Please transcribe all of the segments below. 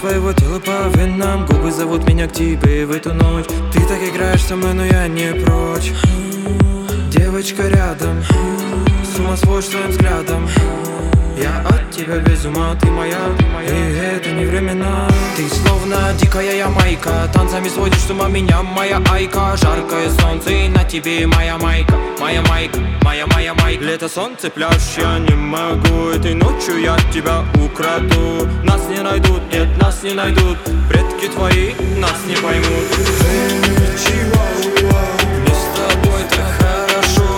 твоего тела по венам, губы зовут меня к тебе в эту ночь. Ты так играешь со мной, но я не прочь. Девочка рядом, с ума сводишь своим взглядом. Я от тебя без ума, ты моя, и это не времена. Ты словно дикая ямайка, танцами сводишь с ума меня, моя айка. Жаркое солнце, и на тебе моя майка, моя майка, моя майка. Лето, солнце, пляж, я не могу. Этой ночью я тебя украду. Нас не найдут, нет, нас не найдут. Предки твои нас не поймут. Мне с тобой так хорошо.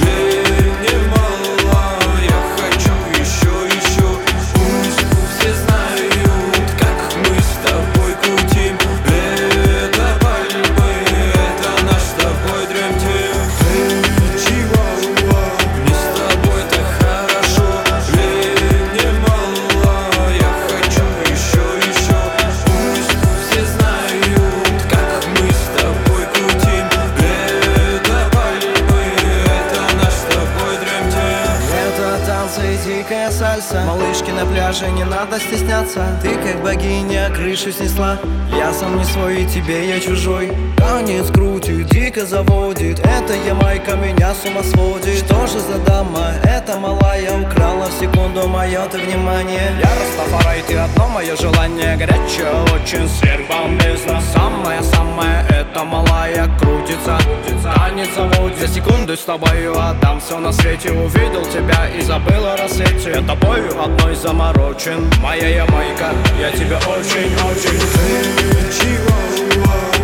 Дикая сальса, малышки на пляже, не надо стесняться. Ты как богиня, крышу снесла. Я сам не свой, и тебе я чужой. Танец крутит, дико заводит. Это Ямайка меня с ума сводит. Что же за дама, это малая. Украла в секунду мое ты внимание. Я Растафарай, ты одно мое желание. Горячая, очень сверхбомбезно. Самая-самая, это малая. Крутится, танец заводит. За секунду с тобою отдам все на свете. Увидел тебя и забыл о рассвете. Я тобою одной заморочен. Моя Ямайка, я тебя очень-очень.